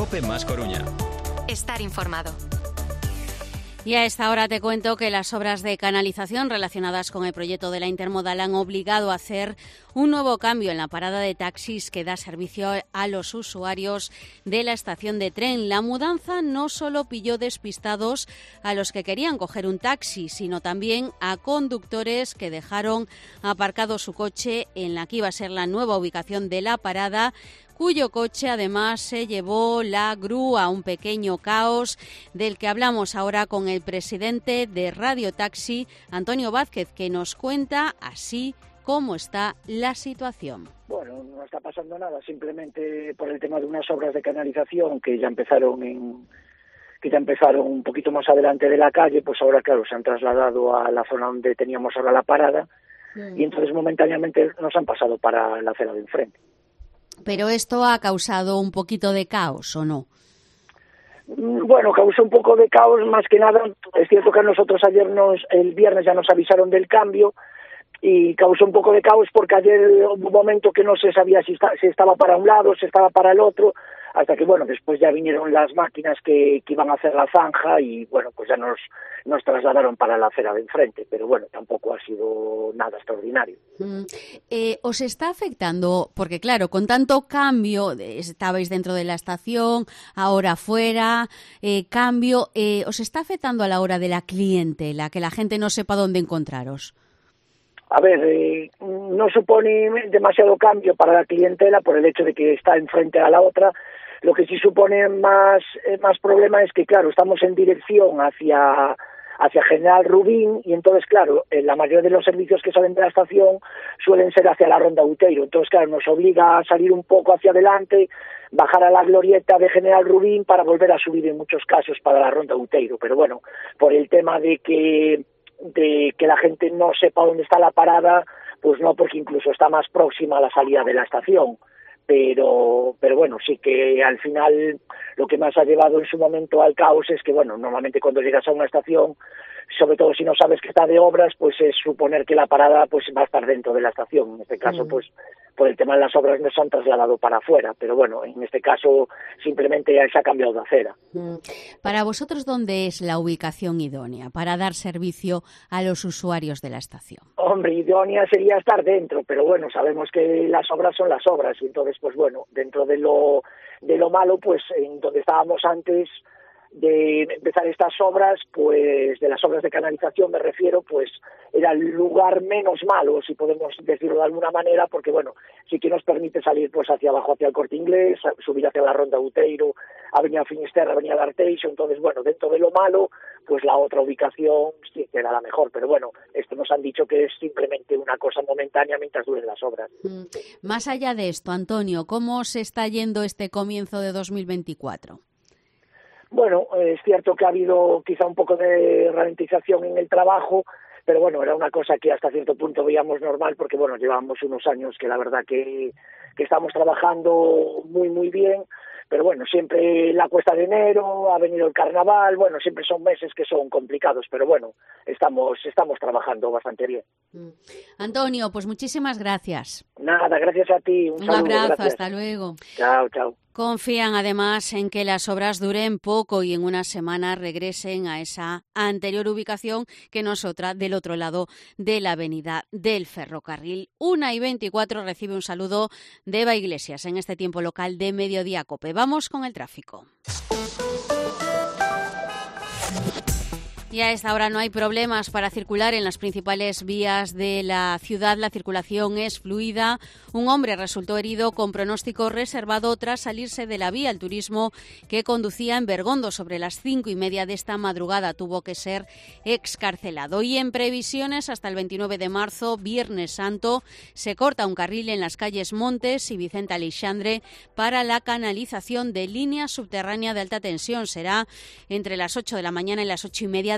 COPE más Coruña. Estar informado. Y a esta hora te cuento que las obras de canalización relacionadas con el proyecto de la intermodal han obligado a hacer un nuevo cambio en la parada de taxis que da servicio a los usuarios de la estación de tren. La mudanza no solo pilló despistados a los que querían coger un taxi, sino también a conductores que dejaron aparcado su coche en la que iba a ser la nueva ubicación de la parada, cuyo coche además se llevó la grúa, un pequeño caos del que hablamos ahora con el presidente de Radio Taxi, Antonio Vázquez, que nos cuenta así cómo está la situación. Bueno, no está pasando nada, simplemente por el tema de unas obras de canalización que ya empezaron un poquito más adelante de la calle, pues ahora claro, se han trasladado a la zona donde teníamos ahora la parada y entonces momentáneamente nos han pasado para la acera de enfrente. ¿Pero esto ha causado un poquito de caos o no? Bueno, causó un poco de caos, más que nada. Es cierto que a nosotros el viernes ya nos avisaron del cambio y causó un poco de caos porque ayer hubo un momento que no se sabía si estaba para un lado, si estaba para el otro, hasta que, bueno, después ya vinieron las máquinas que iban a hacer la zanja y, bueno, pues ya nos trasladaron para la acera de enfrente, pero bueno, tampoco ha sido nada extraordinario. ¿Os está afectando? Porque claro, con tanto cambio, estabais dentro de la estación, ahora fuera, cambio, ¿os está afectando a la hora de la clientela, que la gente no sepa dónde encontraros? A ver, no supone demasiado cambio para la clientela por el hecho de que está enfrente a la otra. Lo que sí supone más problema es que, claro, estamos en dirección hacia General Rubín y entonces, claro, la mayoría de los servicios que salen de la estación suelen ser hacia la Ronda Outeiro. Entonces, claro, nos obliga a salir un poco hacia adelante, bajar a la glorieta de General Rubín para volver a subir en muchos casos para la Ronda Outeiro. Pero bueno, por el tema de que la gente no sepa dónde está la parada, pues no, porque incluso está más próxima a la salida de la estación. Pero bueno, sí que al final lo que más ha llevado en su momento al caos es que, bueno, normalmente cuando llegas a una estación, sobre todo si no sabes que está de obras, pues es suponer que la parada pues va a estar dentro de la estación. En este caso, pues por el tema de las obras nos han trasladado para afuera, pero bueno, en este caso simplemente se ha cambiado de acera. Para vosotros, ¿dónde es la ubicación idónea para dar servicio a los usuarios de la estación? Hombre, idónea sería estar dentro, pero bueno, sabemos que las obras son las obras y entonces, pues bueno, dentro de lo malo, pues en donde estábamos antes de empezar estas obras, pues de las obras de canalización me refiero, pues era el lugar menos malo, si podemos decirlo de alguna manera, porque bueno, sí que nos permite salir pues hacia abajo, hacia el Corte Inglés, subir hacia la Ronda Outeiro, Avenida Finisterre, Avenida D'Arteixo. Entonces bueno, dentro de lo malo, pues la otra ubicación sí que era la mejor, pero bueno, esto nos han dicho que es simplemente una cosa momentánea mientras duren las obras. Más allá de esto, Antonio, ¿cómo se está yendo este comienzo de 2024? Bueno, es cierto que ha habido quizá un poco de ralentización en el trabajo, pero bueno, era una cosa que hasta cierto punto veíamos normal porque bueno, llevábamos unos años que la verdad que estamos trabajando muy muy bien, pero bueno, siempre la cuesta de enero, ha venido el carnaval, bueno, siempre son meses que son complicados, pero bueno, estamos trabajando bastante bien. Antonio, pues muchísimas gracias. Nada, gracias a ti. Un saludo, abrazo, gracias. Hasta luego. Chao, chao. Confían además en que las obras duren poco y en unas semanas regresen a esa anterior ubicación, que no es otra, del otro lado de la avenida del Ferrocarril. 1:24 recibe un saludo de Eva Iglesias en este tiempo local de Mediodía COPE. Vamos con el tráfico. Y a esta hora no hay problemas para circular en las principales vías de la ciudad. La circulación es fluida. Un hombre resultó herido con pronóstico reservado tras salirse de la vía. El turismo que conducía en Bergondo sobre las 5:30 de esta madrugada tuvo que ser excarcelado. Y en previsiones, hasta el 29 de marzo, Viernes Santo, se corta un carril en las calles Montes y Vicente Aleixandre para la canalización de línea subterránea de alta tensión. Será entre las 8 de la mañana y las 8:30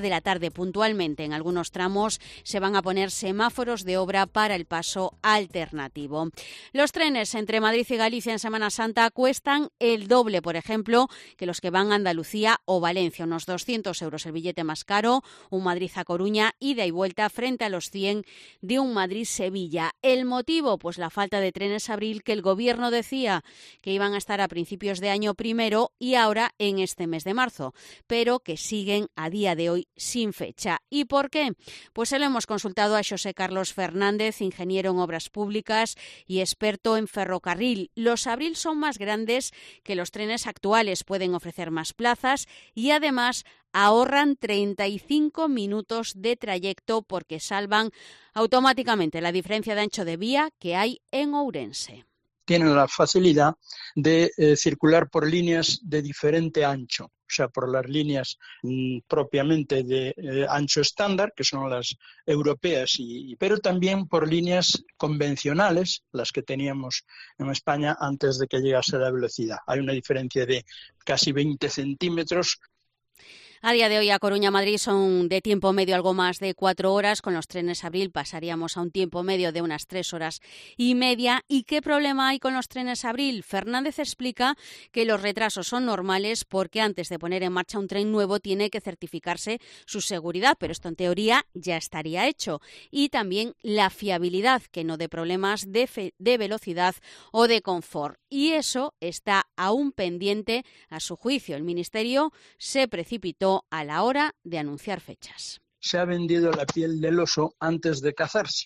de la tarde. Puntualmente, en algunos tramos se van a poner semáforos de obra para el paso alternativo. Los trenes entre Madrid y Galicia en Semana Santa cuestan el doble, por ejemplo, que los que van a Andalucía o Valencia, unos 200 euros el billete más caro, un Madrid a Coruña, ida y vuelta, frente a los 100 de un Madrid-Sevilla. ¿El motivo? Pues la falta de trenes Abril, que el Gobierno decía que iban a estar a principios de año primero y ahora en este mes de marzo, pero que siguen a día de hoy sin fecha. ¿Y por qué? Pues se lo hemos consultado a José Carlos Fernández, ingeniero en obras públicas y experto en ferrocarril. Los Abril son más grandes que los trenes actuales, pueden ofrecer más plazas y además ahorran 35 minutos de trayecto porque salvan automáticamente la diferencia de ancho de vía que hay en Ourense. Tienen la facilidad de circular por líneas de diferente ancho, o sea, por las líneas propiamente de ancho estándar, que son las europeas, pero también por líneas convencionales, las que teníamos en España antes de que llegase la velocidad. Hay una diferencia de casi 20 centímetros. A día de hoy a Coruña-Madrid son de tiempo medio algo más de 4 horas. Con los trenes Abril pasaríamos a un tiempo medio de unas 3 horas y media. ¿Y qué problema hay con los trenes Abril? Fernández explica que los retrasos son normales porque antes de poner en marcha un tren nuevo tiene que certificarse su seguridad, pero esto en teoría ya estaría hecho. Y también la fiabilidad, que no dé problemas de velocidad o de confort. Y eso está aún pendiente a su juicio. El Ministerio se precipitó a la hora de anunciar fechas. Se ha vendido la piel del oso antes de cazarse.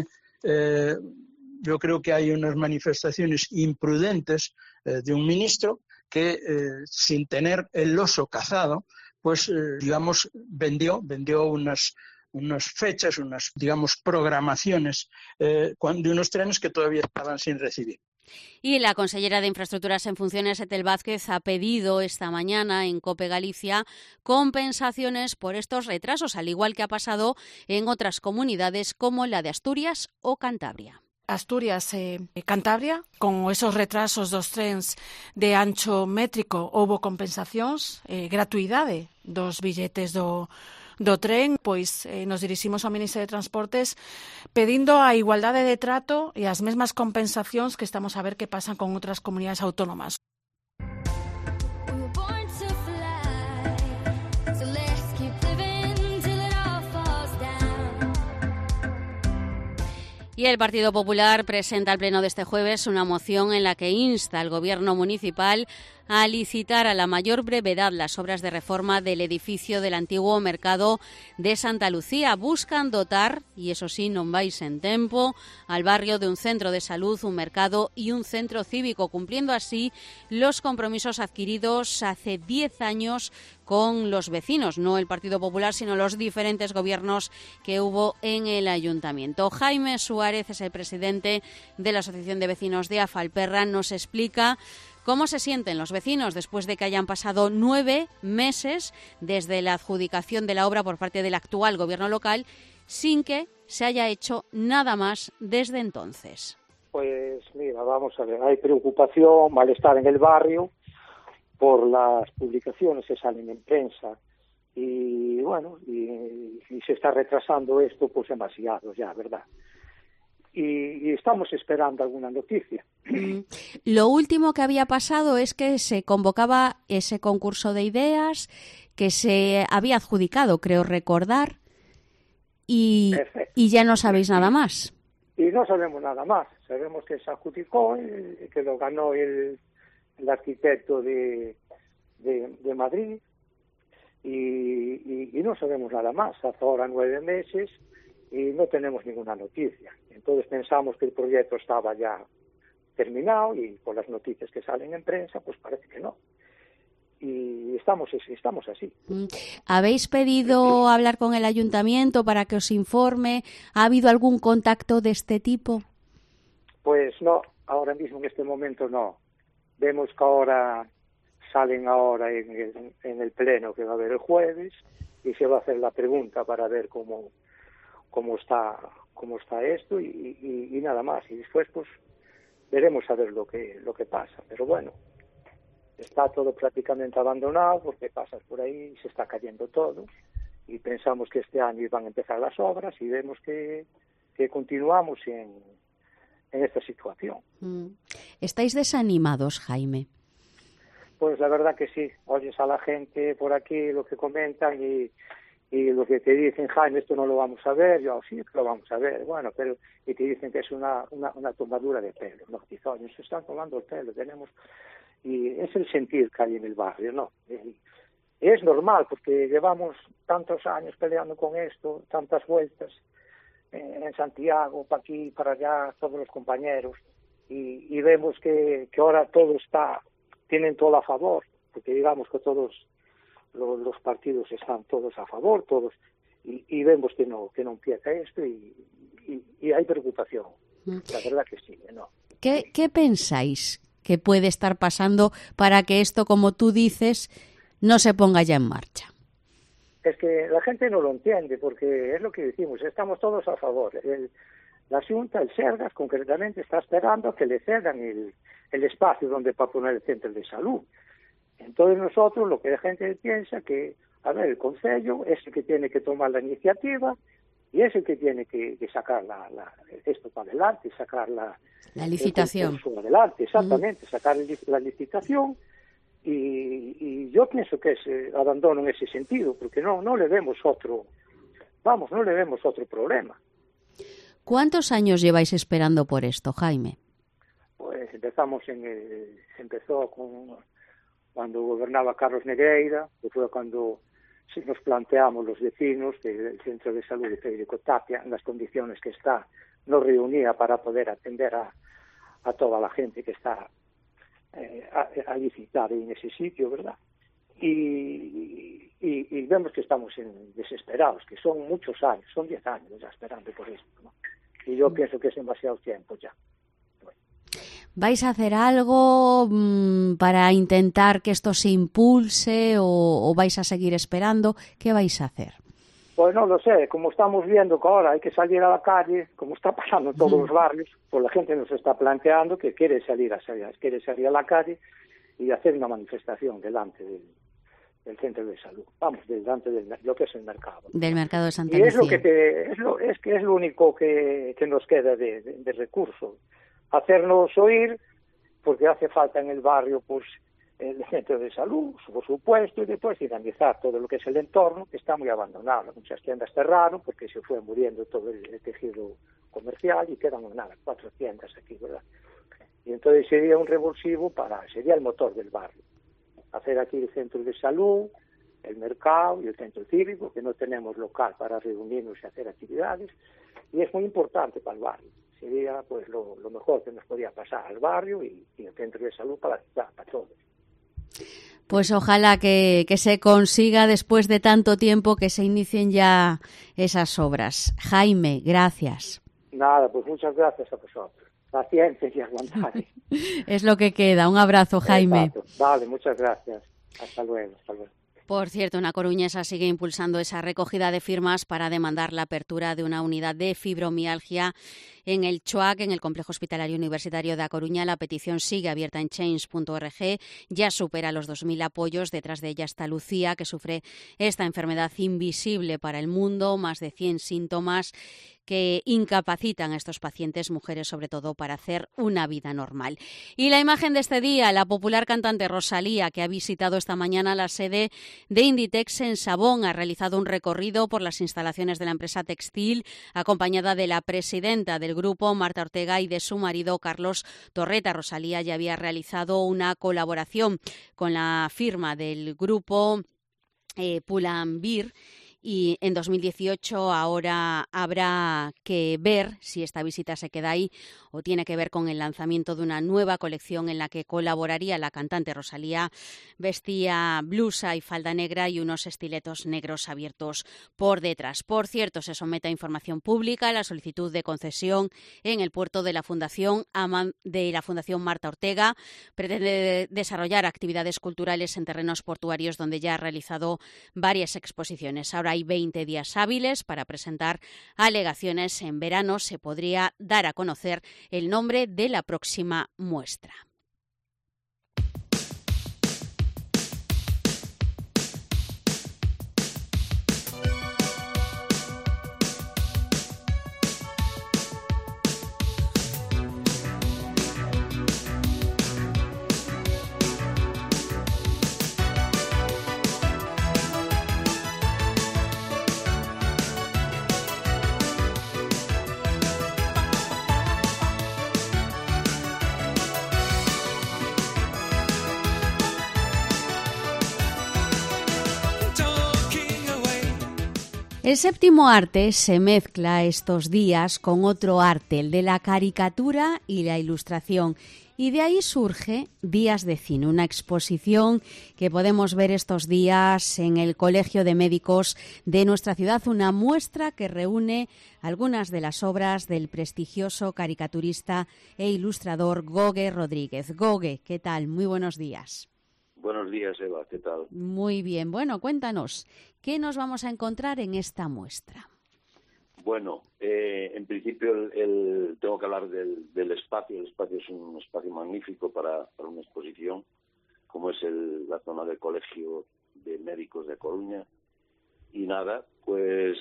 Yo creo que hay unas manifestaciones imprudentes de un ministro que, sin tener el oso cazado, pues, vendió unas fechas, unas, programaciones de unos trenes que todavía estaban sin recibir. Y la consellera de Infraestructuras en funciones, Etel Vázquez, ha pedido esta mañana en COPE Galicia compensaciones por estos retrasos, al igual que ha pasado en otras comunidades como la de Asturias o Cantabria. Asturias e Cantabria, con esos retrasos dos trens de ancho métrico, houbo compensacións, gratuidade dos billetes do tren, pois nos diriximos ao Ministerio de Transportes pedindo a igualdade de trato e as mesmas compensacións que estamos a ver que pasan con outras comunidades autónomas. Y el Partido Popular presenta al Pleno de este jueves una moción en la que insta al Gobierno municipal a licitar a la mayor brevedad las obras de reforma del edificio del antiguo mercado de Santa Lucía. Buscan dotar, y eso sí, non vais en tempo, al barrio de un centro de salud, un mercado y un centro cívico, cumpliendo así los compromisos adquiridos hace 10 años con los vecinos, no el Partido Popular, sino los diferentes gobiernos que hubo en el ayuntamiento. Jaime Suárez es el presidente de la Asociación de Vecinos de Afalperra. Nos explica cómo se sienten los vecinos después de que hayan pasado 9 meses desde la adjudicación de la obra por parte del actual gobierno local sin que se haya hecho nada más desde entonces. Pues mira, vamos a ver, hay preocupación, malestar en el barrio por las publicaciones que salen en prensa y bueno, y se está retrasando esto pues demasiado ya, ¿verdad? Y estamos esperando alguna noticia. Lo último que había pasado es que se convocaba ese concurso de ideas que se había adjudicado, creo recordar, y ya no sabéis nada más. Y no sabemos nada más. Sabemos que se adjudicó, que lo ganó el arquitecto de Madrid y no sabemos nada más. Hace ahora 9 meses y no tenemos ninguna noticia. Entonces pensamos que el proyecto estaba ya terminado y por las noticias que salen en prensa pues parece que no. Y estamos así. ¿Habéis pedido hablar con el ayuntamiento para que os informe? ¿Ha habido algún contacto de este tipo? Pues no, ahora mismo en este momento no. Vemos que ahora salen ahora en el pleno que va a haber el jueves y se va a hacer la pregunta para ver cómo está esto y nada más. Y después pues veremos a ver lo que pasa. Pero bueno, está todo prácticamente abandonado porque pasas por ahí y se está cayendo todo y pensamos que este año iban a empezar las obras y vemos que continuamos en esta situación. ¿Estáis desanimados, Jaime? Pues la verdad que sí. Oyes a la gente por aquí lo que comentan y lo que te dicen, Jaime, esto no lo vamos a ver. Yo, sí, que lo vamos a ver. Bueno, pero y te dicen que es una tomadura de pelo. No, quizá, oye, se están tomando el pelo. Y es el sentir que hay en el barrio, ¿no? Es normal, porque llevamos tantos años peleando con esto, tantas vueltas en Santiago, para aquí, para allá, todos los compañeros, y vemos que ahora todo tienen todo a favor, porque digamos que todos los partidos están todos a favor, todos, y vemos que no empieza esto, y hay preocupación. La verdad que sí, ¿no? ¿Qué pensáis que puede estar pasando para que esto, como tú dices, no se ponga ya en marcha? Es que la gente no lo entiende, porque es lo que decimos, estamos todos a favor. La Xunta, el Sergas, concretamente, está esperando que le cedan el espacio donde para poner el centro de salud. Entonces nosotros, lo que la gente piensa que, a ver, el Concello es el que tiene que tomar la iniciativa y es el que tiene que sacar esto para adelante, sacar la licitación. Adelante, exactamente, sacar la licitación. Y yo pienso que es abandono en ese sentido, porque no le vemos otro problema. ¿Cuántos años lleváis esperando por esto, Jaime? Pues empezó cuando gobernaba Carlos Negreira, que fue cuando nos planteamos los vecinos del Centro de Salud de Federico Tapia, en las condiciones que nos reunía para poder atender a toda la gente que está a licitar en ese sitio, ¿verdad? Y vemos que estamos desesperados, que son muchos años, son 10 años ya esperando por esto, ¿no? Y yo pienso que es demasiado tiempo ya. Bueno. ¿Vais a hacer algo para intentar que esto se impulse o vais a seguir esperando? ¿Qué vais a hacer? Pues no lo sé, como estamos viendo que ahora hay que salir a la calle, como está pasando en todos los barrios, pues la gente nos está planteando que quiere salir a la calle y hacer una manifestación delante del centro de salud. Vamos, delante de lo que es el mercado. Del mercado de Santa Lucía. Y es lo único que nos queda de recurso. Hacernos oír, porque hace falta en el barrio, pues, el centro de salud, por supuesto, y después dinamizar todo lo que es el entorno, que está muy abandonado. Muchas tiendas cerraron porque se fue muriendo todo el tejido comercial y quedan 4 tiendas aquí, ¿verdad? Y entonces sería un revulsivo sería el motor del barrio. Hacer aquí el centro de salud, el mercado y el centro cívico, que no tenemos local para reunirnos y hacer actividades, y es muy importante para el barrio. Sería pues lo mejor que nos podía pasar al barrio y el centro de salud para todos. Pues ojalá que se consiga después de tanto tiempo que se inicien ya esas obras. Jaime, gracias. Nada, pues muchas gracias a vosotros. Paciencia y aguantar. Es lo que queda. Un abrazo, Jaime. Exacto. Vale, muchas gracias. Hasta luego. Por cierto, una coruñesa sigue impulsando esa recogida de firmas para demandar la apertura de una unidad de fibromialgia en el CHOAC, en el Complejo Hospitalario Universitario de A Coruña. La petición sigue abierta en change.org. Ya supera los 2.000 apoyos. Detrás de ella está Lucía, que sufre esta enfermedad invisible para el mundo. Más de 100 síntomas que incapacitan a estos pacientes, mujeres sobre todo, para hacer una vida normal. Y la imagen de este día, la popular cantante Rosalía, que ha visitado esta mañana la sede de Inditex en Sabón, ha realizado un recorrido por las instalaciones de la empresa textil, acompañada de la presidenta del grupo, Marta Ortega, y de su marido, Carlos Torreta. Rosalía ya había realizado una colaboración con la firma del grupo Pull&Bear, y en 2018 ahora habrá que ver si esta visita se queda ahí o tiene que ver con el lanzamiento de una nueva colección en la que colaboraría la cantante Rosalía. Vestía blusa y falda negra y unos estiletos negros abiertos por detrás. Por cierto, se somete a información pública la solicitud de concesión en el puerto de la Fundación Marta Ortega. Pretende desarrollar actividades culturales en terrenos portuarios donde ya ha realizado varias exposiciones. Ahora hay 20 días hábiles para presentar alegaciones. En verano se podría dar a conocer el nombre de la próxima muestra. El séptimo arte se mezcla estos días con otro arte, el de la caricatura y la ilustración. Y de ahí surge Días de Cine, una exposición que podemos ver estos días en el Colegio de Médicos de nuestra ciudad, una muestra que reúne algunas de las obras del prestigioso caricaturista e ilustrador Gogue Rodríguez. Gogue, ¿qué tal? Muy buenos días. Buenos días, Eva, ¿qué tal? Muy bien. Bueno, cuéntanos, ¿qué nos vamos a encontrar en esta muestra? Bueno, en principio tengo que hablar del espacio. El espacio es un espacio magnífico para una exposición, como es la zona del Colegio de Médicos de Coruña. Y nada, pues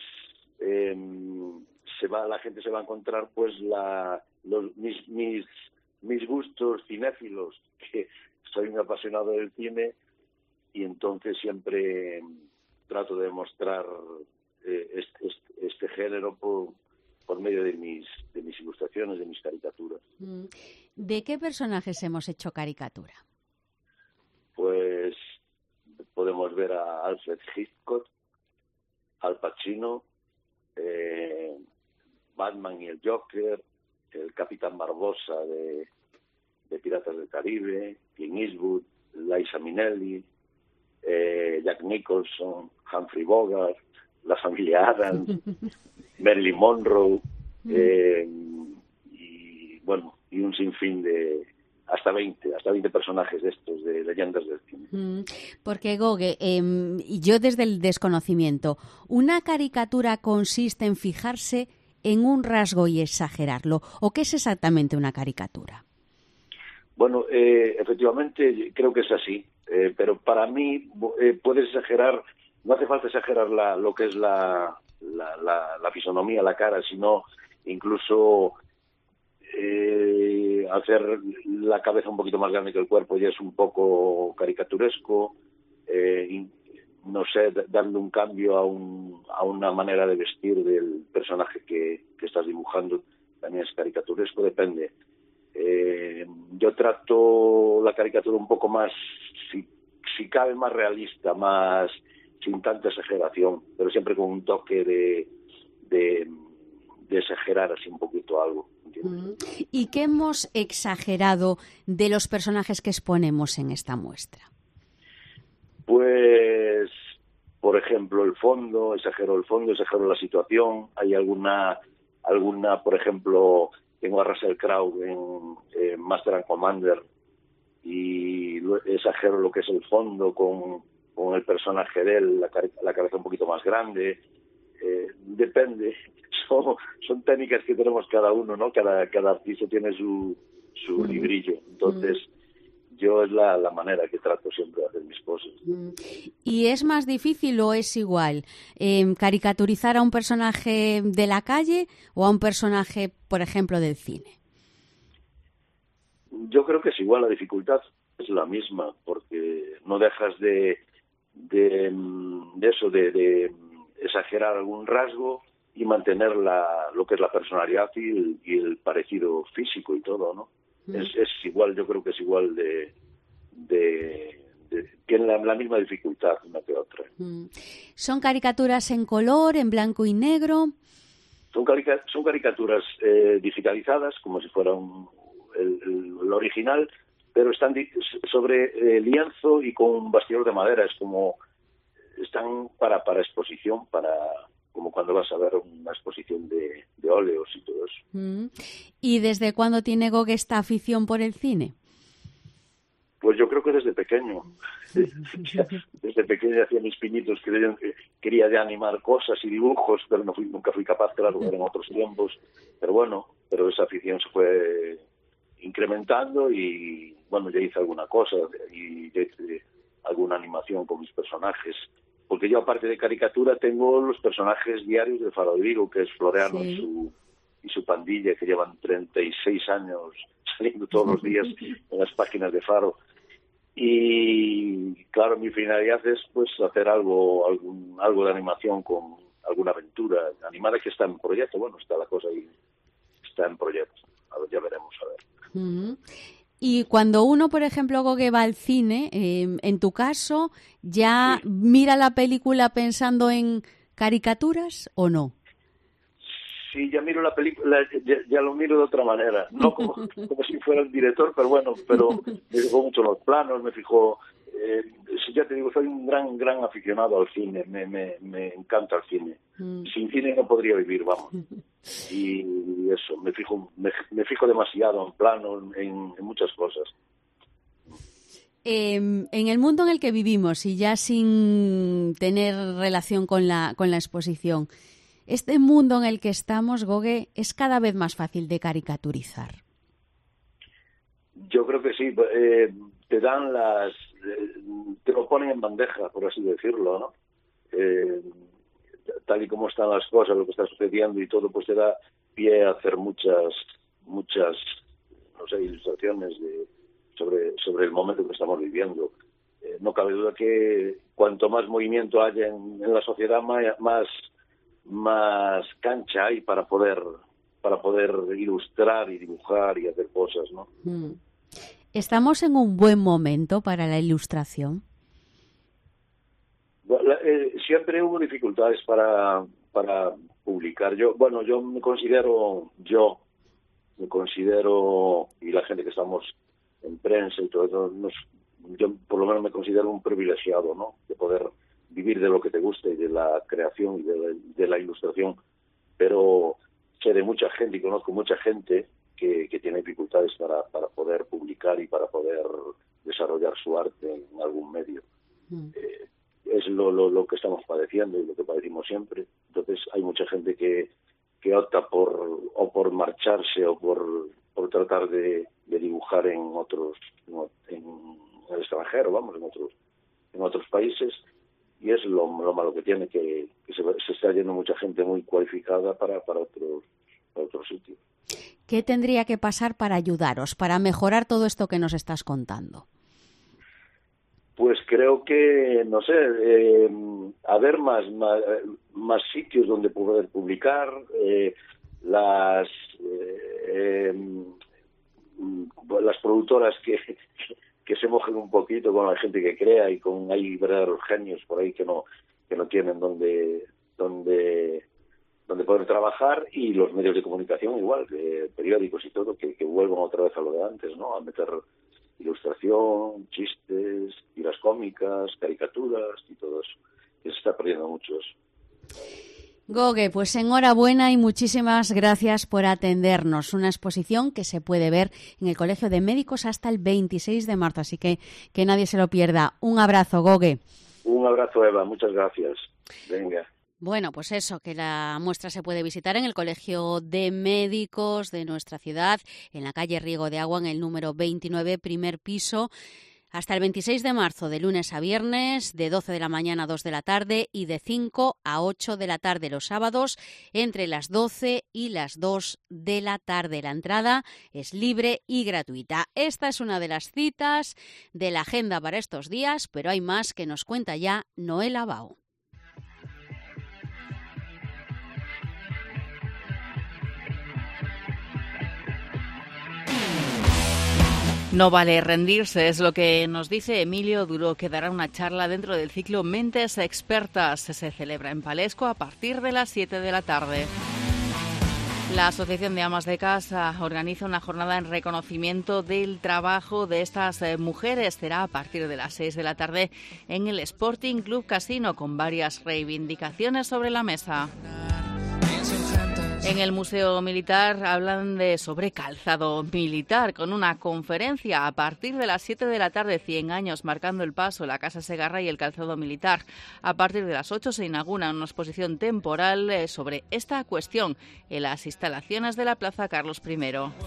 la gente se va a encontrar pues mis gustos cinéfilos, que soy un apasionado del cine y entonces siempre trato de mostrar este género por medio de mis ilustraciones, de mis caricaturas. ¿De qué personajes hemos hecho caricatura? Pues podemos ver a Alfred Hitchcock, Al Pacino, Batman y el Joker, el Capitán Barbosa de Piratas del Caribe, Clint Eastwood, Liza Minnelli, Jack Nicholson, Humphrey Bogart, la familia Addams, Marilyn Monroe, y un sinfín de hasta 20 personajes de estos, de leyendas del cine. Porque, Gogue, yo desde el desconocimiento, ¿una caricatura consiste en fijarse en un rasgo y exagerarlo? ¿O qué es exactamente una caricatura? Bueno, efectivamente creo que es así, pero para mí puedes exagerar. No hace falta exagerar lo que es la fisonomía, la cara, sino incluso hacer la cabeza un poquito más grande que el cuerpo ya es un poco caricaturesco, no sé, darle un cambio a una manera de vestir del personaje que estás dibujando, también es caricaturesco, depende. Yo trato la caricatura un poco más, si cabe, más realista, más sin tanta exageración, pero siempre con un toque de exagerar así un poquito algo. ¿Entiendes? ¿Y qué hemos exagerado de los personajes que exponemos en esta muestra? Pues, por ejemplo, exagero la situación. Hay alguna, por ejemplo, tengo a Russell Crowe en Master and Commander y exagero lo que es el fondo con el personaje de él, la cabeza un poquito más grande. Depende, son técnicas que tenemos cada uno, ¿no? Cada artista tiene su librillo. Entonces, yo es la manera que trato siempre de hacer mis cosas. ¿Y es más difícil o es igual caricaturizar a un personaje de la calle o a un personaje, por ejemplo, del cine? Yo creo que es igual, la dificultad es la misma, porque no dejas de exagerar algún rasgo y mantener lo que es la personalidad y el parecido físico y todo, ¿no? Es igual, yo creo que es igual tienen la misma dificultad una que otra. ¿Son caricaturas en color, en blanco y negro? Son caricaturas digitalizadas, como si fuera el original, pero están sobre lienzo y con bastidor de madera. Es como están para exposición, como cuando vas a ver una exposición de óleos y todo eso. ¿Y desde cuándo tiene Gogue esta afición por el cine? Pues yo creo que desde pequeño. Desde pequeño hacía mis pinitos, quería de animar cosas y dibujos, pero nunca fui capaz, claro, eran otros tiempos. Pero esa afición se fue incrementando y, bueno, ya hice alguna cosa y ya hice alguna animación con mis personajes. Porque yo, aparte de caricatura, tengo los personajes diarios de Faro de Vigo, que es Floreano y su pandilla, que llevan 36 años saliendo todos los días en las páginas de Faro. Y, claro, mi finalidad es pues hacer algo de animación con alguna aventura animada que está en proyecto. Bueno, está la cosa ahí, está en proyecto. A ver, ya veremos, a ver. Y cuando uno, por ejemplo, Gogue, va al cine, en tu caso, ya mira la película pensando en ¿Caricaturas o no? Sí, ya miro la película, ya lo miro de otra manera, no como si fuera el director, pero me fijó mucho los planos, me fijó, ya te digo, soy un gran aficionado al cine, me encanta el cine. Sin cine no podría vivir, vamos. Y eso, me fijo demasiado en planos, en muchas cosas. En el mundo en el que vivimos y ya sin tener relación con la exposición, este mundo en el que estamos, Gogue, es cada vez más fácil de caricaturizar. Yo creo que sí. Te dan te lo ponen en bandeja, por así decirlo, ¿no? Tal y como están las cosas, lo que está sucediendo y todo, pues te da pie a hacer muchas, no sé, ilustraciones sobre el momento que estamos viviendo. No cabe duda que cuanto más movimiento haya en la sociedad, más cancha hay para poder ilustrar y dibujar y hacer cosas, ¿no? ¿Estamos en un buen momento para la ilustración? Siempre hubo dificultades para publicar. Yo me considero, y la gente que estamos en prensa y todo eso, yo por lo menos me considero un privilegiado, ¿no? De poder vivir de lo que te gusta y de la creación y de la ilustración, pero sé de mucha gente y conozco mucha gente que tiene dificultades para poder publicar y para poder desarrollar su arte en algún medio. Es lo que estamos padeciendo y lo que padecimos siempre. Entonces hay mucha gente que opta por marcharse o por tratar de dibujar en el extranjero, vamos, en otros países. Y es lo malo que tiene, que se está yendo mucha gente muy cualificada para otros sitios. ¿Qué tendría que pasar para ayudaros, para mejorar todo esto que nos estás contando? Pues creo que, no sé, haber más sitios donde poder publicar, las productoras que se mojen un poquito con la gente que crea y hay verdaderos genios por ahí que no tienen donde poder trabajar, y los medios de comunicación igual, periódicos y todo, que vuelvan otra vez a lo de antes, ¿no? A meter ilustración, chistes, tiras cómicas, caricaturas y todo eso, que se está perdiendo mucho eso. Gogue, pues enhorabuena y muchísimas gracias por atendernos. Una exposición que se puede ver en el Colegio de Médicos hasta el 26 de marzo, así que nadie se lo pierda. Un abrazo, Gogue. Un abrazo, Eva, muchas gracias. Venga. Bueno, pues eso, que la muestra se puede visitar en el Colegio de Médicos de nuestra ciudad, en la calle Riego de Agua, en el número 29, primer piso, hasta el 26 de marzo, de lunes a viernes, de 12 de la mañana a 2 de la tarde y de 5 a 8 de la tarde los sábados, entre las 12 y las 2 de la tarde. La entrada es libre y gratuita. Esta es una de las citas de la agenda para estos días, pero hay más que nos cuenta ya Noel Abao. No vale rendirse, es lo que nos dice Emilio Duro, que dará una charla dentro del ciclo Mentes Expertas. Se celebra en Palesco a partir de las 7 de la tarde. La Asociación de Amas de Casa organiza una jornada en reconocimiento del trabajo de estas mujeres. Será a partir de las 6 de la tarde en el Sporting Club Casino, con varias reivindicaciones sobre la mesa. En el Museo Militar hablan sobre calzado militar, con una conferencia a partir de las 7 de la tarde, 100 años marcando el paso, la Casa Segarra y el calzado militar. A partir de las 8 se inaugura una exposición temporal sobre esta cuestión en las instalaciones de la Plaza Carlos I.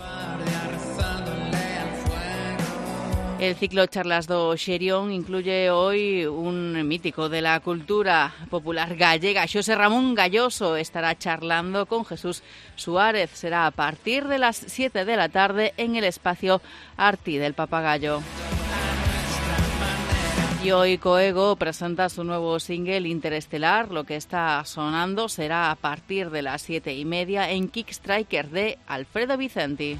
El ciclo Charlas do Xerión incluye hoy un mítico de la cultura popular gallega. Xosé Ramón Galloso estará charlando con Jesús Suárez. Será a partir de las 7 de la tarde en el espacio Arti del Papagayo. Y hoy Coego presenta su nuevo single Interestelar. Lo que está sonando será a partir de las 7:30 en Kickstriker de Alfredo Vicenti.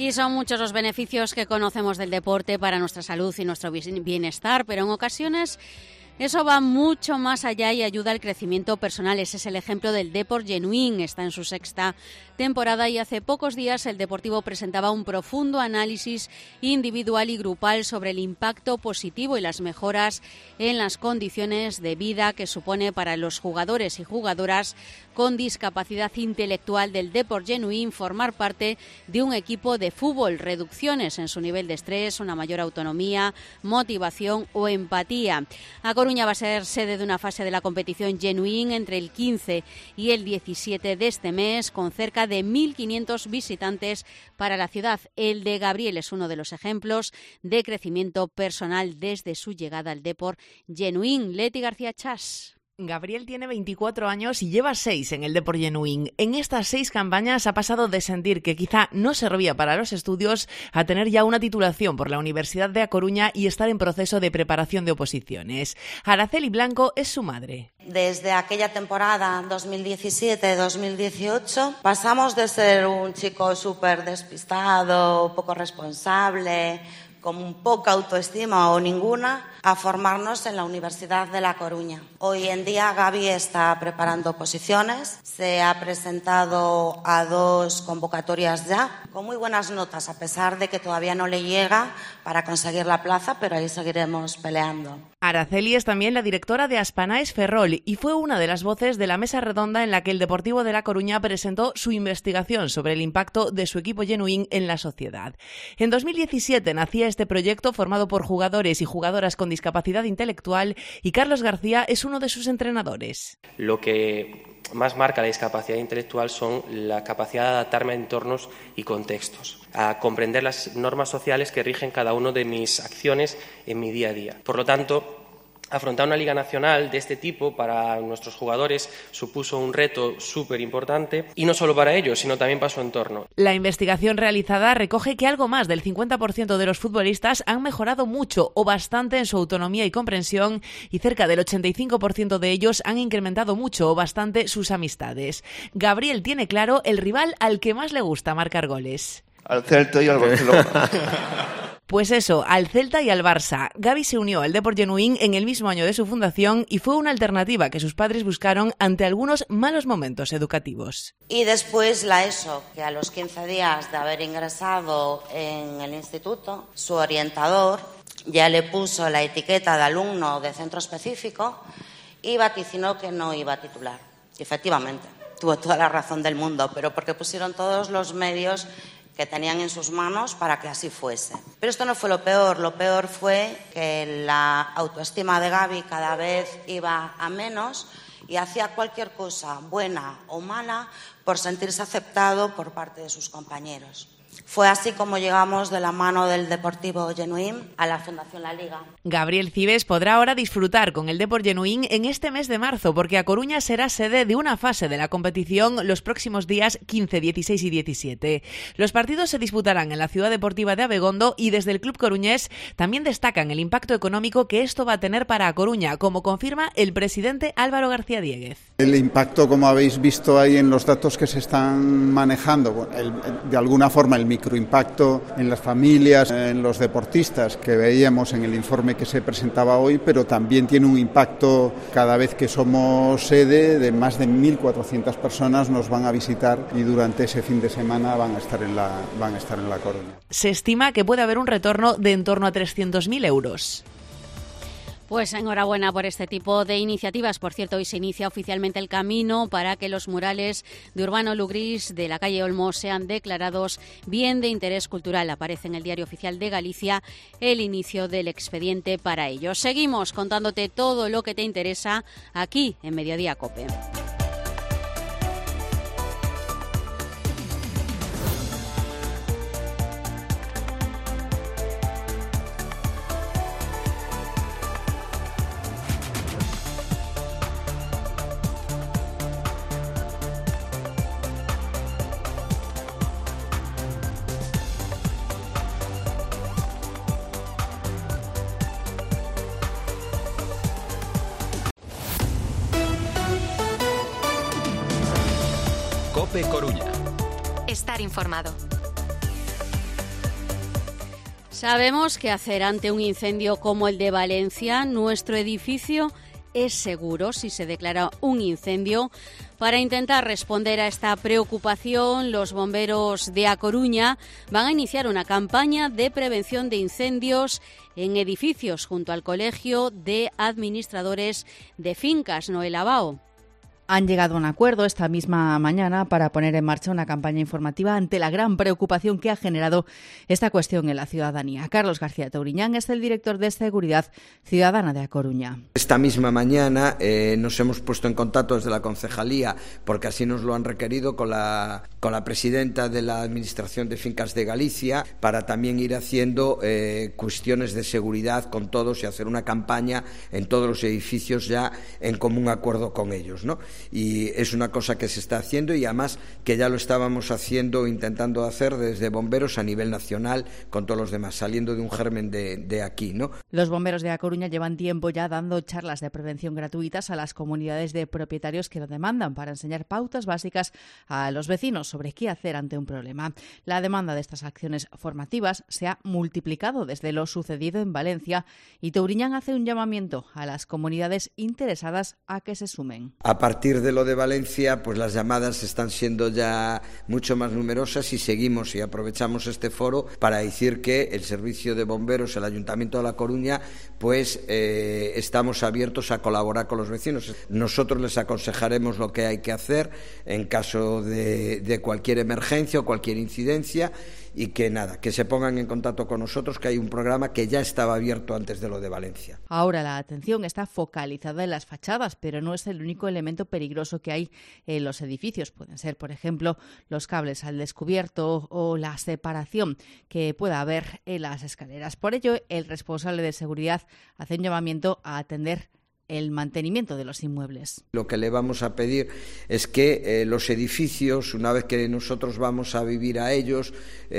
Y son muchos los beneficios que conocemos del deporte para nuestra salud y nuestro bienestar, pero en ocasiones eso va mucho más allá y ayuda al crecimiento personal. Ese es el ejemplo del Deport Genuín. Está en su 6ª temporada y hace pocos días el Deportivo presentaba un profundo análisis individual y grupal sobre el impacto positivo y las mejoras en las condiciones de vida que supone para los jugadores y jugadoras con discapacidad intelectual del Deport Genuín formar parte de un equipo de fútbol, reducciones en su nivel de estrés, una mayor autonomía, motivación o empatía. A Coruña va a ser sede de una fase de la competición Genuín entre el 15 y el 17 de este mes, con cerca de 1.500 visitantes para la ciudad. El de Gabriel es uno de los ejemplos de crecimiento personal desde su llegada al Deport Genuín. Leti García Chas. Gabriel tiene 24 años y lleva 6 en el Deport Genuín. En estas 6 campañas ha pasado de sentir que quizá no servía para los estudios a tener ya una titulación por la Universidad de A Coruña y estar en proceso de preparación de oposiciones. Araceli Blanco es su madre. Desde aquella temporada 2017-2018 pasamos de ser un chico súper despistado, poco responsable, con poca autoestima o ninguna, a formarnos en la Universidad de La Coruña. Hoy en día Gaby está preparando oposiciones, se ha presentado a 2 convocatorias ya, con muy buenas notas, a pesar de que todavía no le llega para conseguir la plaza, pero ahí seguiremos peleando. Araceli es también la directora de Aspanaes Ferrol y fue una de las voces de la mesa redonda en la que el Deportivo de La Coruña presentó su investigación sobre el impacto de su equipo Genuín en la sociedad. En 2017 nacía este proyecto formado por jugadores y jugadoras con discapacidad intelectual y Carlos García es uno de sus entrenadores. Lo que más marca la discapacidad intelectual son la capacidad de adaptarme a entornos y contextos, a comprender las normas sociales que rigen cada una de mis acciones en mi día a día. Por lo tanto, afrontar una liga nacional de este tipo para nuestros jugadores supuso un reto súper importante y no solo para ellos, sino también para su entorno. La investigación realizada recoge que algo más del 50% de los futbolistas han mejorado mucho o bastante en su autonomía y comprensión y cerca del 85% de ellos han incrementado mucho o bastante sus amistades. Gabriel tiene claro el rival al que más le gusta marcar goles. Al Celta y al Barcelona. Pues eso, al Celta y al Barça. Gaby se unió al Deport Genuín en el mismo año de su fundación y fue una alternativa que sus padres buscaron ante algunos malos momentos educativos. Y después la ESO, que a los 15 días de haber ingresado en el instituto, su orientador ya le puso la etiqueta de alumno de centro específico y vaticinó que no iba a titular. Y efectivamente, tuvo toda la razón del mundo, pero porque pusieron todos los medios que tenían en sus manos para que así fuese. Pero esto no fue lo peor fue que la autoestima de Gaby cada vez iba a menos y hacía cualquier cosa, buena o mala, por sentirse aceptado por parte de sus compañeros. Fue así como llegamos de la mano del Deportivo Genuín a la Fundación La Liga. Gabriel Cibes podrá ahora disfrutar con el Deport Genuín en este mes de marzo, porque A Coruña será sede de una fase de la competición los próximos días 15, 16 y 17. Los partidos se disputarán en la Ciudad Deportiva de Abegondo y desde el club coruñés también destacan el impacto económico que esto va a tener para A Coruña, como confirma el presidente Álvaro García Diéguez. El impacto, como habéis visto ahí en los datos que se están manejando, de alguna forma el microimpacto en las familias, en los deportistas que veíamos en el informe que se presentaba hoy, pero también tiene un impacto cada vez que somos sede de más de 1.400 personas nos van a visitar y durante ese fin de semana van a estar en La Coruña. Se estima que puede haber un retorno de en torno a 300.000 euros. Pues enhorabuena por este tipo de iniciativas. Por cierto, hoy se inicia oficialmente el camino para que los murales de Urbano Lugrís de la calle Olmos sean declarados bien de interés cultural. Aparece en el Diario Oficial de Galicia el inicio del expediente para ello. Seguimos contándote todo lo que te interesa aquí en Mediodía COPE. COPE Coruña. Estar informado. Sabemos qué hacer ante un incendio como el de Valencia. Nuestro edificio es seguro si se declara un incendio. Para intentar responder a esta preocupación, los bomberos de A Coruña van a iniciar una campaña de prevención de incendios en edificios junto al Colegio de Administradores de Fincas, Noela Bao. Han llegado a un acuerdo esta misma mañana para poner en marcha una campaña informativa ante la gran preocupación que ha generado esta cuestión en la ciudadanía. Carlos García Touriñán es el director de Seguridad Ciudadana de A Coruña. Esta misma mañana nos hemos puesto en contacto desde la concejalía, porque así nos lo han requerido, con la presidenta de la Administración de Fincas de Galicia, para también ir haciendo cuestiones de seguridad con todos y hacer una campaña en todos los edificios ya en común acuerdo con ellos, ¿no? Y es una cosa que se está haciendo, y además que ya lo estábamos haciendo, intentando hacer desde bomberos a nivel nacional con todos los demás, saliendo de un germen de aquí, ¿no? Los bomberos de A Coruña llevan tiempo ya dando charlas de prevención gratuitas a las comunidades de propietarios que lo demandan, para enseñar pautas básicas a los vecinos sobre qué hacer ante un problema. La demanda de estas acciones formativas se ha multiplicado desde lo sucedido en Valencia, y Touriñán hace un llamamiento a las comunidades interesadas a que se sumen. A partir de lo de Valencia, pues las llamadas están siendo ya mucho más numerosas, y seguimos y aprovechamos este foro para decir que el Servicio de Bomberos, el Ayuntamiento de La Coruña, pues estamos abiertos a colaborar con los vecinos. Nosotros les aconsejaremos lo que hay que hacer en caso de cualquier emergencia o cualquier incidencia, y que se pongan en contacto con nosotros, que hay un programa que ya estaba abierto antes de lo de Valencia. Ahora la atención está focalizada en las fachadas, pero no es el único elemento peligroso que hay en los edificios. Pueden ser, por ejemplo, los cables al descubierto o la separación que pueda haber en las escaleras. Por ello, el responsable de seguridad hace un llamamiento a atender el mantenimiento de los inmuebles. Lo que le vamos a pedir es que los edificios, una vez que nosotros vamos a vivir a ellos,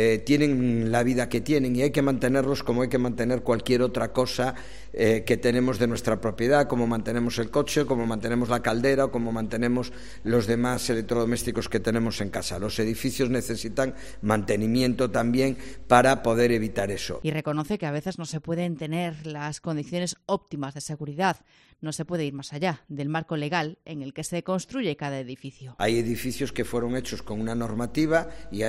tienen la vida que tienen, y hay que mantenerlos como hay que mantener cualquier otra cosa que tenemos de nuestra propiedad, como mantenemos el coche, como mantenemos la caldera o como mantenemos los demás electrodomésticos que tenemos en casa. Los edificios necesitan mantenimiento también para poder evitar eso. Y reconoce que a veces no se pueden tener las condiciones óptimas de seguridad. No se puede ir más allá del marco legal en el que se construye cada edificio. Hay edificios que fueron hechos con una normativa y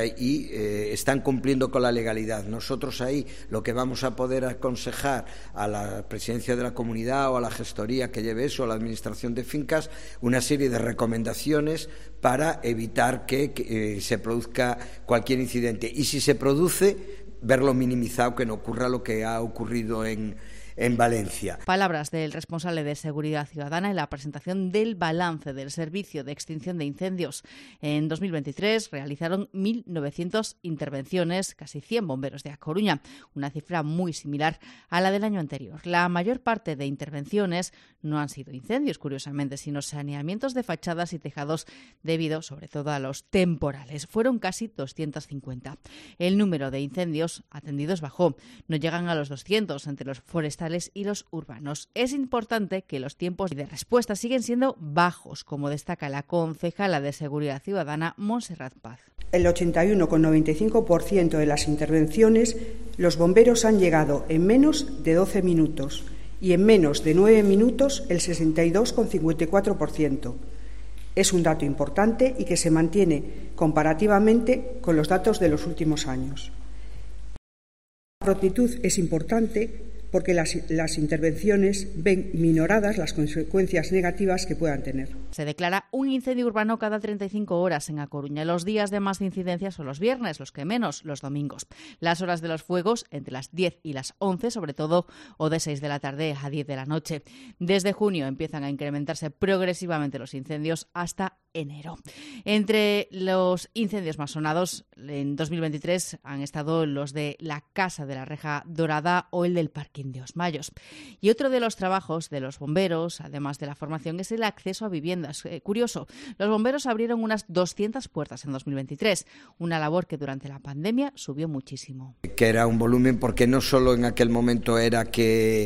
están cumpliendo con la legalidad. Nosotros ahí lo que vamos a poder aconsejar a la presidencia de la comunidad o a la gestoría que lleve eso, a la administración de fincas, una serie de recomendaciones para evitar que se produzca cualquier incidente. Y si se produce, verlo minimizado, que no ocurra lo que ha ocurrido en Valencia. Palabras del responsable de Seguridad Ciudadana en la presentación del balance del Servicio de Extinción de Incendios. En 2023 realizaron 1.900 intervenciones, casi 100 bomberos de A Coruña, una cifra muy similar a la del año anterior. La mayor parte de intervenciones no han sido incendios, curiosamente, sino saneamientos de fachadas y tejados debido, sobre todo, a los temporales. Fueron casi 250. El número de incendios atendidos bajó. No llegan a los 200 entre los forestales y los urbanos. Es importante que los tiempos de respuesta siguen siendo bajos, como destaca la concejala de Seguridad Ciudadana, Montserrat Paz. El 81,95% de las intervenciones, los bomberos han llegado en menos de 12 minutos y en menos de 9 minutos el 62,54%. Es un dato importante y que se mantiene comparativamente con los datos de los últimos años. La prontitud es importante porque las intervenciones ven minoradas las consecuencias negativas que puedan tener. Se declara un incendio urbano cada 35 horas en A Coruña. Los días de más incidencias son los viernes, los que menos, los domingos. Las horas de los fuegos entre las 10 y las 11, sobre todo, o de 6 de la tarde a 10 de la noche. Desde junio empiezan a incrementarse progresivamente los incendios hasta enero. Entre los incendios más sonados en 2023 han estado los de la Casa de la Reja Dorada o el del Parque de Osmayos. Y otro de los trabajos de los bomberos, además de la formación, es el acceso a viviendas. Curioso, los bomberos abrieron unas 200 puertas en 2023, una labor que durante la pandemia subió muchísimo. Que era un volumen porque no solo en aquel momento era que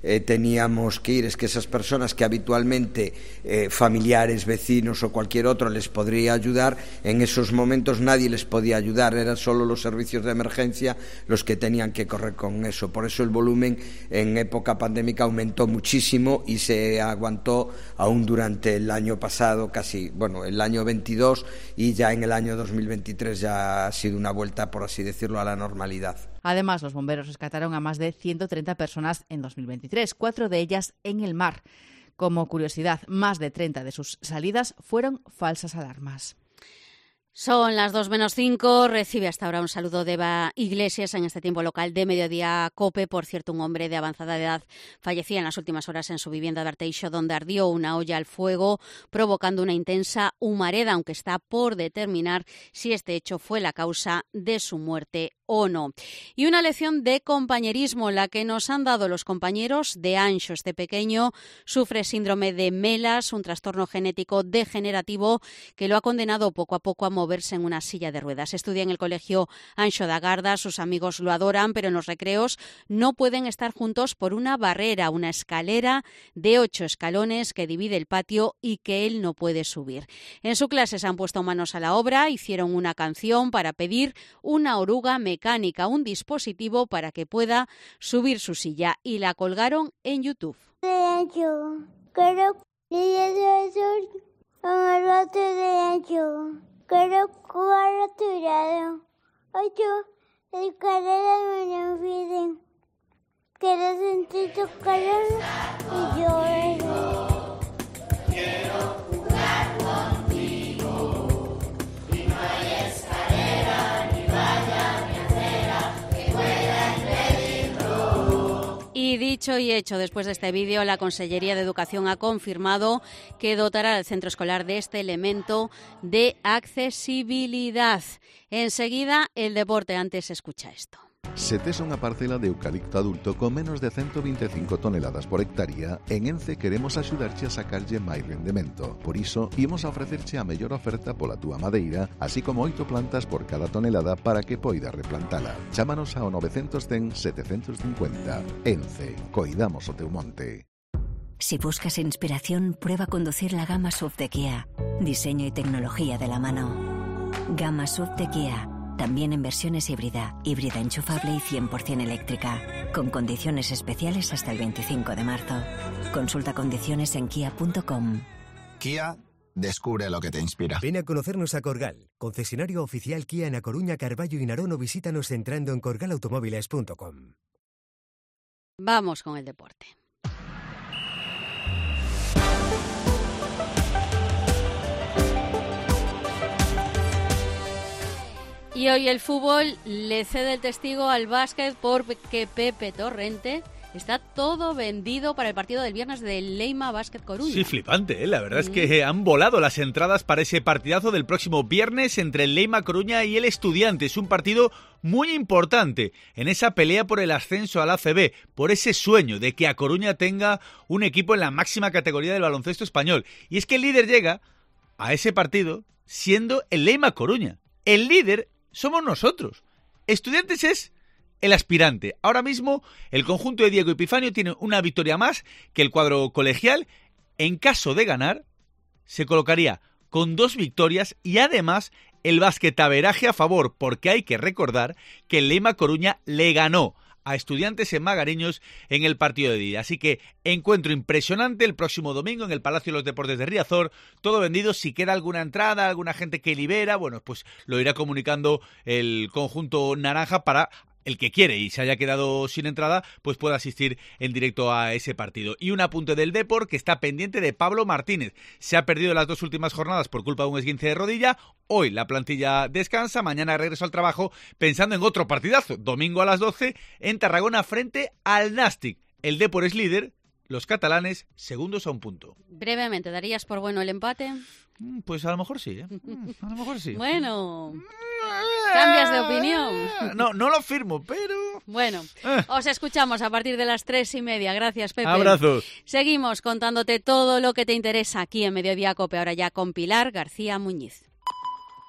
teníamos que ir, es que esas personas que habitualmente familiares, vecinos o cualquier otro les podría ayudar, en esos momentos nadie les podía ayudar, eran solo los servicios de emergencia los que tenían que correr con eso. Por eso el volumen en época pandémica aumentó muchísimo y se aguantó aún durante el año pasado, el año 22, y ya en el año 2023 ya ha sido una vuelta, por así decirlo, a la normalidad. Además, los bomberos rescataron a más de 130 personas en 2023, 4 de ellas en el mar. Como curiosidad, más de 30 de sus salidas fueron falsas alarmas. Son las 2:05. Recibe hasta ahora un saludo de Eva Iglesias en este tiempo local de Mediodía COPE. Por cierto, un hombre de avanzada edad fallecía en las últimas horas en su vivienda de Arteixo, donde ardió una olla al fuego, provocando una intensa humareda, aunque está por determinar si este hecho fue la causa de su muerte o no. Y una lección de compañerismo, la que nos han dado los compañeros de Anxo. Este pequeño sufre síndrome de Melas, un trastorno genético degenerativo que lo ha condenado poco a poco a moverse en una silla de ruedas. Estudia en el colegio Anxo da Garda, sus amigos lo adoran, pero en los recreos no pueden estar juntos por una barrera, una escalera de 8 escalones que divide el patio y que él no puede subir. En su clase se han puesto manos a la obra, hicieron una canción para pedir una oruga mecánica, un dispositivo para que pueda subir su silla, y la colgaron en YouTube. Quiero jugar a tu lado. 8 escaleras me olviden. Quiero sentir tu calor y yo. Quiero jugar contigo. Y no hay escalera, ni valla, ni acera que pueda impedirlo. Y dicho y hecho, después de este vídeo, la Consellería de Educación ha confirmado que dotará al centro escolar de este elemento de accesibilidad. Enseguida, el deporte. Antes, escucha esto. Se tes unha parcela de eucalipto adulto con menos de 125 toneladas por hectárea, en ENCE queremos axudarche a sacarlle máis rendemento. Por iso, imos a ofrecerche a mellor oferta pola túa madeira, así como 8 plantas por cada tonelada para que poidas replantala. Chámanos ao 910 750. ENCE, coidamos o teu monte. Si buscas inspiración, prueba conducir la gama SUV de Kia. Diseño y tecnología de la mano. Gama SUV de Kia. También en versiones híbrida enchufable y 100% eléctrica, con condiciones especiales hasta el 25 de marzo. Consulta condiciones en kia.com. Kia, descubre lo que te inspira. Ven a conocernos a Corgal, concesionario oficial Kia en A Coruña, Carballo y Narón, o visítanos entrando en corgalautomóviles.com. Vamos con el deporte. Y hoy el fútbol le cede el testigo al básquet porque Pepe Torrente está todo vendido para el partido del viernes del Leima Basket Coruña. Sí, flipante, ¿eh? La verdad es que han volado las entradas para ese partidazo del próximo viernes entre el Leima Coruña y el Estudiantes. Un partido muy importante en esa pelea por el ascenso al ACB, por ese sueño de que A Coruña tenga un equipo en la máxima categoría del baloncesto español. Y es que el líder llega a ese partido siendo el Leima Coruña. El líder somos nosotros. Estudiantes es el aspirante. Ahora mismo el conjunto de Diego Epifanio tiene una victoria más que el cuadro colegial. En caso de ganar, se colocaría con 2 victorias y además el basquetaveraje a favor, porque hay que recordar que el Leima Coruña le ganó a Estudiantes en Magariños en el partido de día. Así que encuentro impresionante el próximo domingo en el Palacio de los Deportes de Riazor, todo vendido. Si queda alguna entrada, alguna gente que libera, bueno, pues lo irá comunicando el conjunto naranja para el que quiere y se haya quedado sin entrada, pues pueda asistir en directo a ese partido. Y un apunte del Depor, que está pendiente de Pablo Martínez. Se ha perdido las 2 últimas jornadas por culpa de un esguince de rodilla. Hoy la plantilla descansa, mañana regreso al trabajo pensando en otro partidazo. Domingo a las 12 en Tarragona frente al Nàstic. El Depor es líder, los catalanes segundos a un punto. Brevemente, ¿darías por bueno el empate? Pues a lo mejor sí, ¿eh? A lo mejor sí. Bueno, ¿cambias de opinión? No lo firmo, pero... Bueno, os escuchamos a partir de las 3:30. Gracias, Pepe. Abrazos. Seguimos contándote todo lo que te interesa aquí en Mediodía COPE, ahora ya con Pilar García Muñiz.